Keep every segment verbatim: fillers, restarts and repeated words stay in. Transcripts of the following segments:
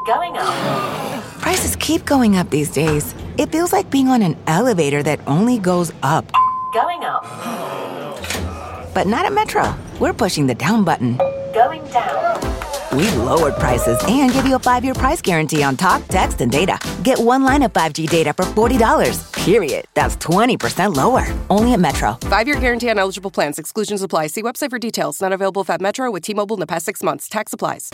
Going up. Prices keep going up these days. It feels like being on an elevator that only goes up. Going up. But not at Metro. We're pushing the down button. Going down. We've lowered prices and give you a five-year price guarantee on talk, text, and data. Get one line of five G data for forty dollars. Period. That's twenty percent lower. Only at Metro. Five-year guarantee on eligible plans. Exclusions apply. See website for details. Not available at Metro with T-Mobile in the past six months. Tax applies.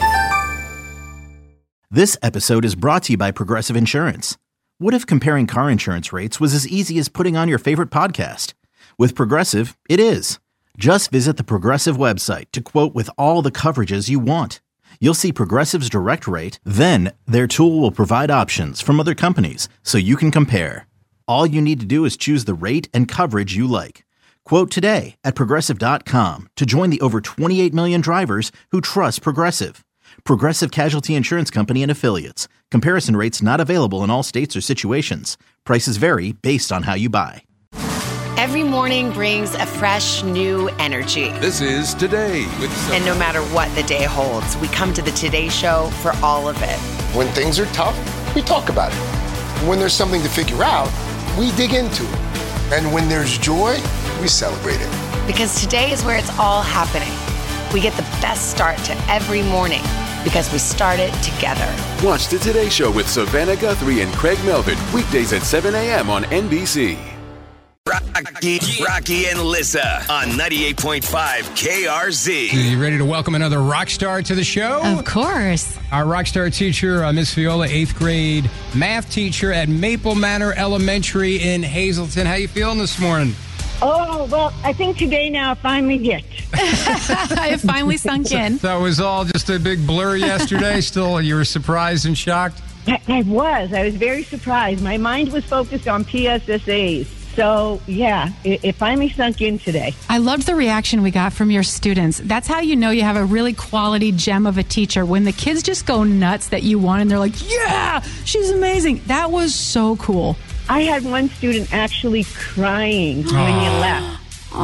This episode is brought to you by Progressive Insurance. What if comparing car insurance rates was as easy as putting on your favorite podcast? With Progressive, it is. Just visit the Progressive website to quote with all the coverages you want. You'll see Progressive's direct rate, then their tool will provide options from other companies so you can compare. All you need to do is choose the rate and coverage you like. Quote today at Progressive dot com to join the over twenty-eight million drivers who trust Progressive. Progressive Casualty Insurance Company and Affiliates. Comparison rates not available in all states or situations. Prices vary based on how you buy. Every morning brings a fresh, new energy. This is Today with Sophie. And no matter what the day holds, we come to the Today Show for all of it. When things are tough, we talk about it. When there's something to figure out, we dig into it. And when there's joy, we celebrate it. Because today is where it's all happening. We get the best start to every morning because we start it together. Watch the Today Show with Savannah Guthrie and Craig Melvin, weekdays at seven a.m. on N B C. Rocky, Rocky and Lissa on ninety-eight point five K R Z. Are you ready to welcome another rock star to the show? Of course. Our rock star teacher, uh, Miss Viola, eighth grade math teacher at Maple Manor Elementary in Hazleton. How you feeling this morning? Oh, well, I think today now finally hit. It finally sunk in. That was all just a big blur yesterday. Still, you were surprised and shocked? I, I was. I was very surprised. My mind was focused on P S S As. So, yeah, it, it finally sunk in today. I loved the reaction we got from your students. That's how you know you have a really quality gem of a teacher. When the kids just go nuts that you won and they're like, yeah, she's amazing. That was so cool. I had one student actually crying when you left.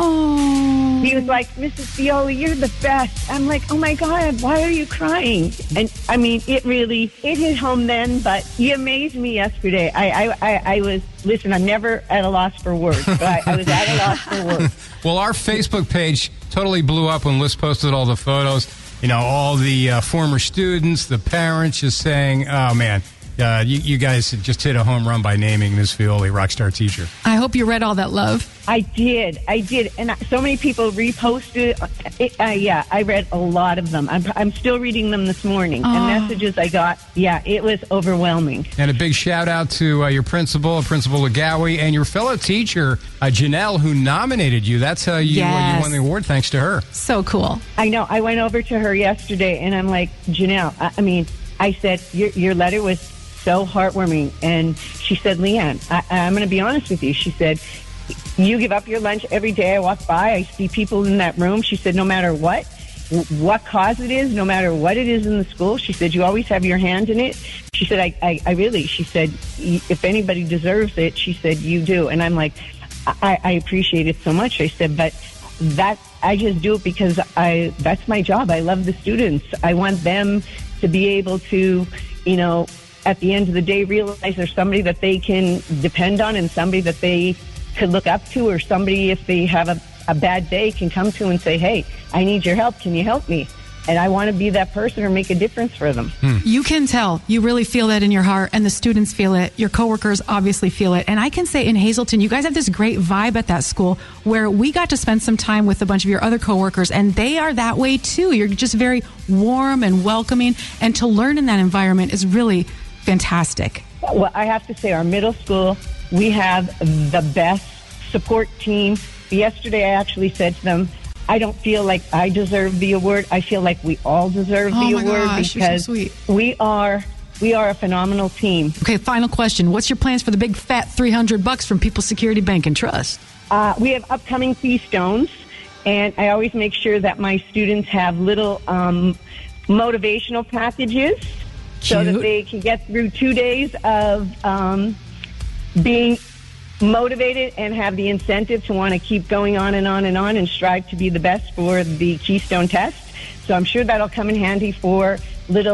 Oh. He was like, Missus Viola, you're the best. I'm like, oh, my God, why are you crying? And, I mean, it really, it hit home then, but you amazed me yesterday. I, I, I, I was, listen, I'm never at a loss for words, but I, I was at a loss for words. Well, our Facebook page totally blew up when Liz posted all the photos. You know, all the uh, former students, the parents just saying, oh, man. Uh, you, you guys just hit a home run by naming Miss Viola Rockstar Teacher. I hope you read all that love. I did. I did. And so many people reposted. It, uh, yeah, I read a lot of them. I'm, I'm still reading them this morning. Oh. And messages I got, yeah, it was overwhelming. And a big shout out to uh, your principal, Principal Legawi, and your fellow teacher, uh, Janelle, who nominated you. That's how you, yes. uh, you won the award, thanks to her. So cool. I know. I went over to her yesterday, and I'm like, Janelle, I, I mean, I said, your, your letter was so heartwarming. And she said, Leanne, I, I'm going to be honest with you. She said, you give up your lunch every day. I walk by, I see people in that room. She said, no matter what, what cause it is, no matter what it is in the school, she said, you always have your hand in it. She said, I, I, I really, she said, if anybody deserves it, she said, you do. And I'm like, I, I appreciate it so much. I said, but that, I just do it because I, that's my job. I love the students. I want them to be able to, you know, at the end of the day, realize there's somebody that they can depend on and somebody that they could look up to, or somebody, if they have a, a bad day, can come to and say, hey, I need your help. Can you help me? And I want to be that person or make a difference for them. Hmm. You can tell. You really feel that in your heart, and the students feel it. Your coworkers obviously feel it. And I can say in Hazleton, you guys have this great vibe at that school where we got to spend some time with a bunch of your other coworkers, and they are that way too. You're just very warm and welcoming, and to learn in that environment is really fantastic. Well, I have to say, our middle school, we have the best support team. Yesterday, I actually said to them, I don't feel like I deserve the award. I feel like we all deserve oh the my award gosh, because you're so sweet. we are we are a phenomenal team. Okay, final question. What's your plans for the big fat three hundred bucks from People's Security Bank and Trust? Uh, we have upcoming Keystones, and I always make sure that my students have little um, motivational packages. So that they can get through two days of um, being motivated and have the incentive to want to keep going on and on and on and strive to be the best for the Keystone test. So I'm sure that'll come in handy for little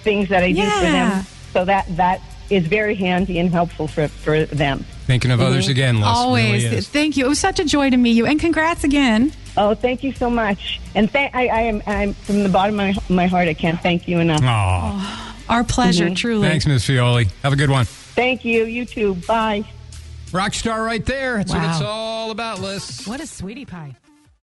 things that I do for Yeah. them. So that that is very handy and helpful for, for them. Thinking of others again, Les. Always. Really is. Thank you. It was such a joy to meet you. And congrats again. Oh, thank you so much. And th- I, I am I'm from the bottom of my, my heart. I can't thank you enough. Aw. Our pleasure, Mhm. truly. Thanks, Miss Fioli. Have a good one. Thank you. You too. Bye. Rock star right there. That's what Wow. it's all about, Liz. What a sweetie pie.